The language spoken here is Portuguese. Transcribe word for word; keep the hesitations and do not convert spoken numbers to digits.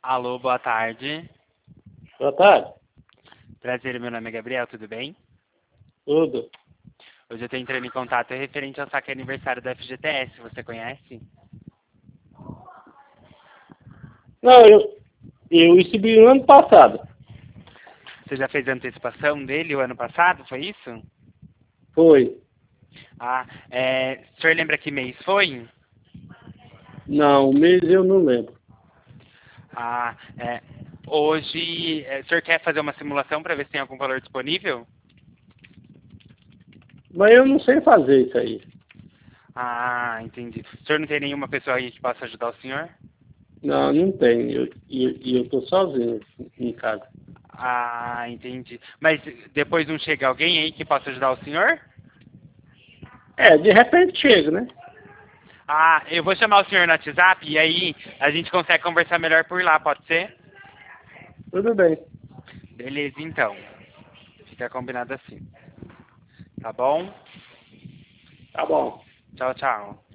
Alô, boa tarde. Boa tarde. Prazer, meu nome é Gabriel, tudo bem? Tudo. Hoje eu estou entrando em contato referente ao saque aniversário da F G T S, você conhece? Não, eu, eu recebi no ano passado. Você já fez a antecipação dele o ano passado, foi isso? Foi. Ah, é, o senhor lembra que mês foi? Não, o mês eu não lembro. Ah, é, hoje, é, o senhor quer fazer uma simulação para ver se tem algum valor disponível? Mas eu não sei fazer isso aí. Ah, entendi. O senhor não tem nenhuma pessoa aí que possa ajudar o senhor? Não, não tem. E eu, eu, e eu tô sozinho em casa. Ah, entendi. Mas depois não chega alguém aí que possa ajudar o senhor? É, de repente chega, né? Ah, eu vou chamar o senhor no WhatsApp e aí a gente consegue conversar melhor por lá, pode ser? Tudo bem. Beleza, então. Fica combinado assim. Tá bom? Tá bom. Tchau, tchau.